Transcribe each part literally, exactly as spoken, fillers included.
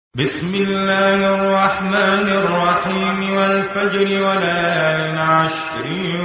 بسم الله الرحمن الرحيم والفجر وليال عشر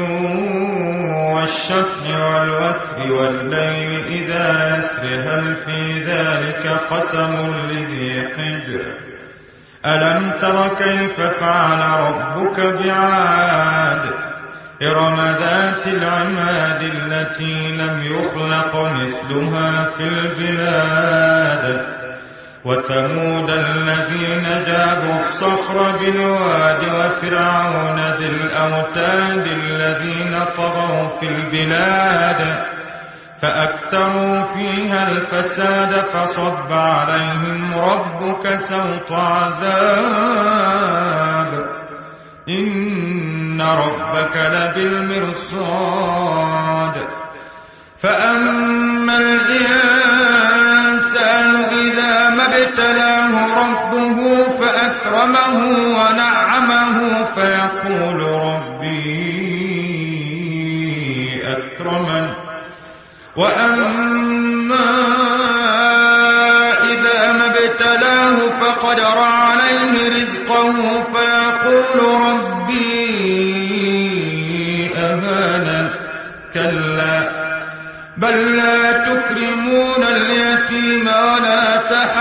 والشفع والوتر والليل إذا يسر هل في ذلك قسم لذي حجر ألم تر كيف فعل ربك بعاد إرم ذات العماد التي لم يخلق مثلها في البلاد وثمود الذين جابوا الصخر بالواد وفرعون ذي الأوتاد الذين طغوا في البلاد فأكثروا فيها الفساد فصب عليهم ربك سوط عذاب إن ربك لبالمرصاد فأما الإنسان إذا ما ابتلاه ربه فأكرمه ونعمه فيقول ربي أكرمن وأما إذا ما ابتلاه فقدر عليه رزقه فيقول ربي أهانن كلا بل لا تكرمون اليتيم ولا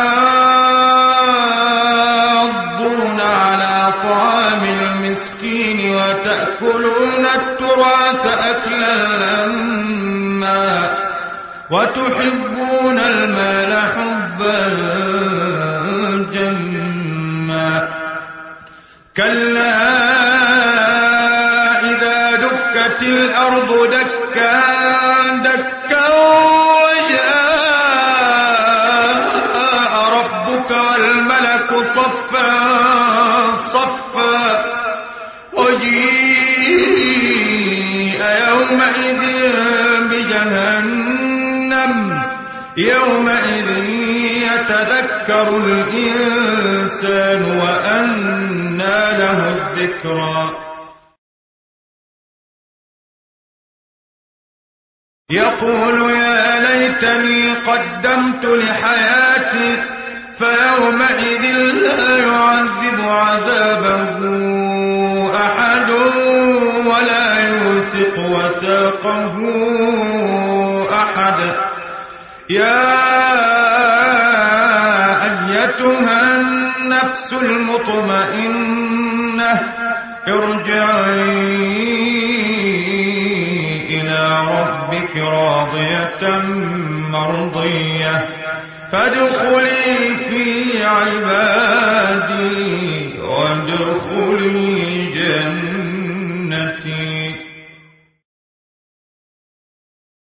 تحاضون على طعام المسكين وتأكلون التراث أكلا لما وتحبون المال حبا جما كلا إذا دكت الأرض دكا دكا وجاء ربك والملك صفا صفا وجيء يومئذ بجهنم يومئذ يتذكر الإنسان وأنى له الذكرى يقول يا ليتني قدمت لحياتي فيومئذ لا يعذب عذابه أحد ولا يوثق وثاقه أحد يا أيتها النفس المطمئنة ارجعي إلى ربك راضية مرضية فادخلي في عبادي